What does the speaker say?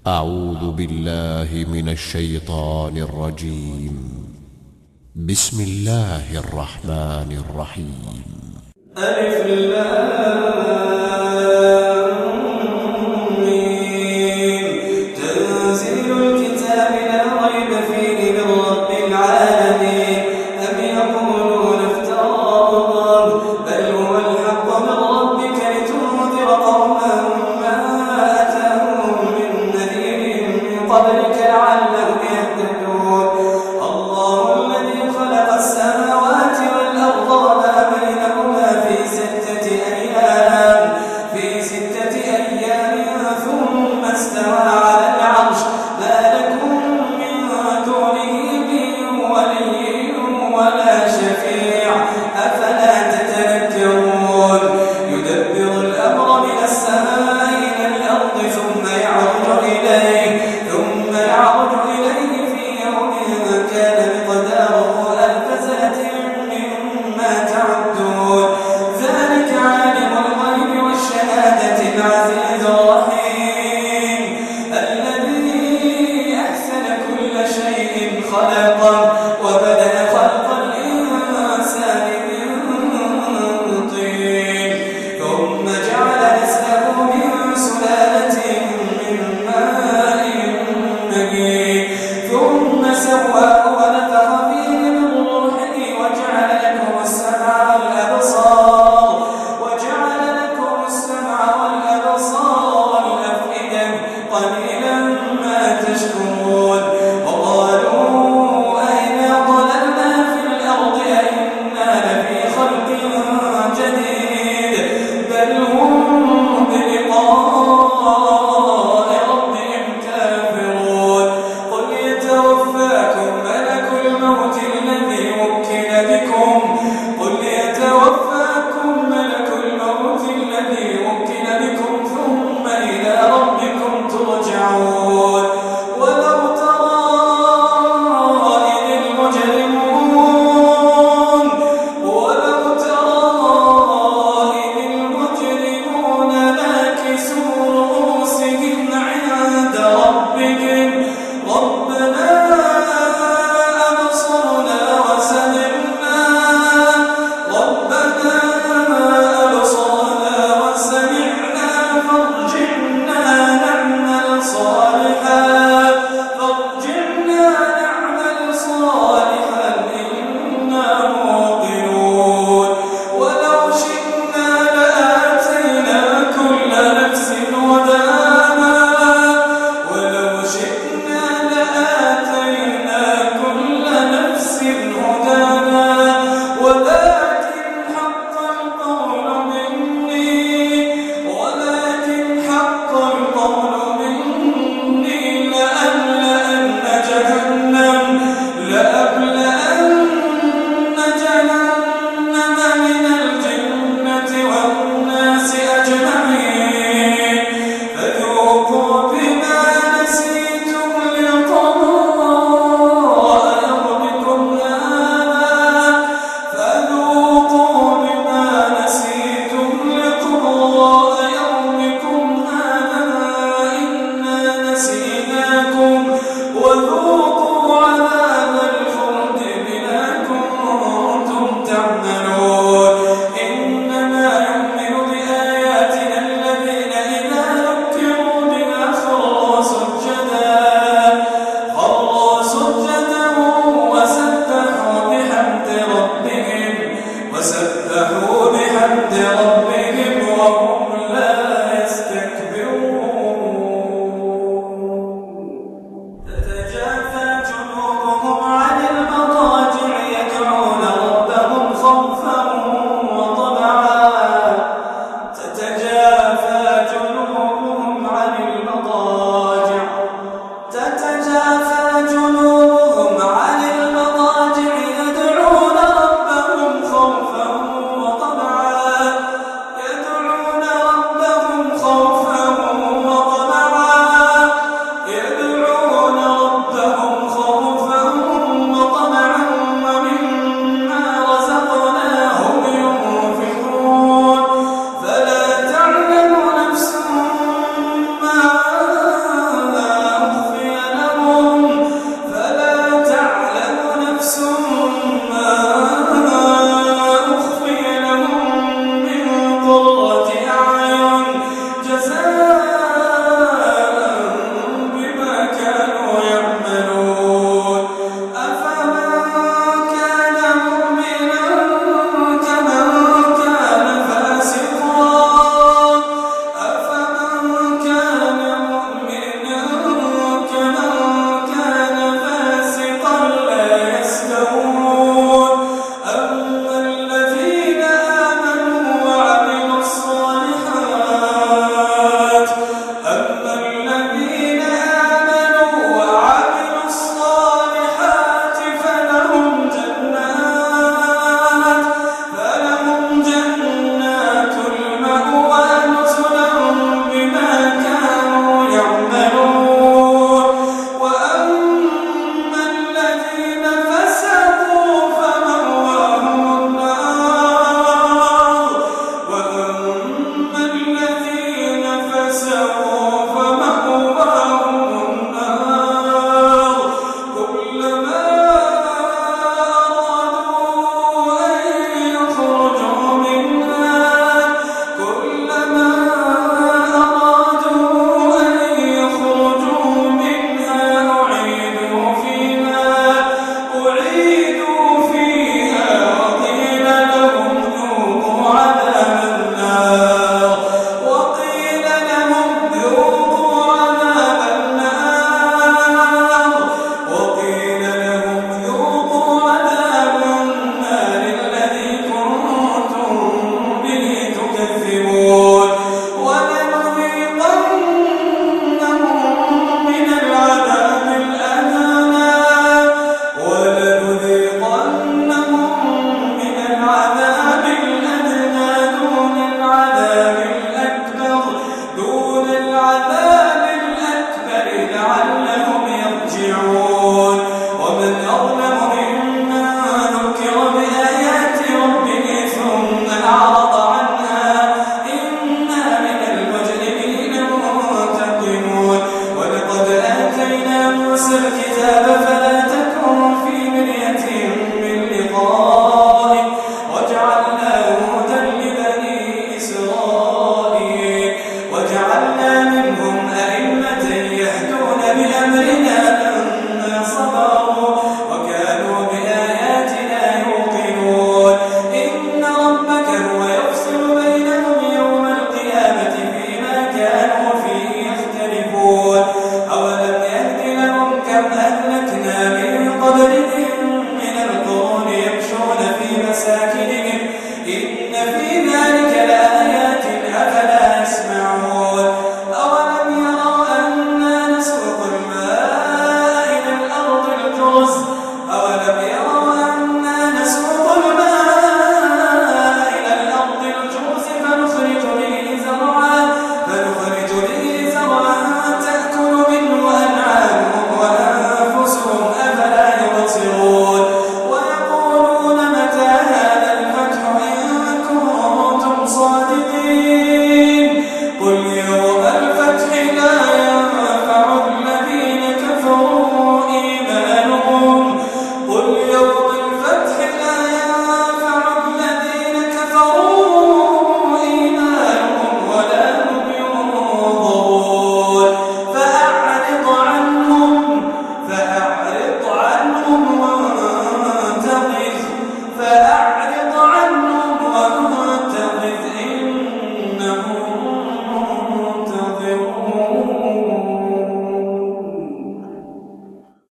أعوذ بالله من الشيطان الرجيم. بسم الله الرحمن الرحيم. ألف تنزيل الكتاب لا ريب فيه من رب العالمين. أم يقولون افتراه بل هو الحق من ربك لتنذر قوما ما أتاهم من نذير من قبلك لعلهم يهتدون. الله الذي خلق السماوات والأرض وما بينهما في ستة أيام ثم استوى على العرش. ما لكم من دونه من ولي ولا شفيع أفلا تتذكرون. يدبر الأمر من السماء إلى الأرض ثم يعرج إليه في يوم كان مقداره 1000 سنة مما تعدون. ذلك عالم الغيب والشهادة العزيز الرحيم الذي أحسن كل شيء خلقه وبدأ خلق الإنسان من طين ثم جعل نسله من سلالة من ماء مهين ثم سواه ونفخ فيه من روحه وجعل لكم السمع والأبصار والأفئدة قليلا ما تشكرون. وقالوا أئذا ضللنا في الأرض أئنا لفي خلق جديد بل هم بلقاء ربهم كافرون. قل يتوفاكم ملك الموت الذي وكل بكم ثم إلى ربكم ترجعون. ولو ترى الكتاب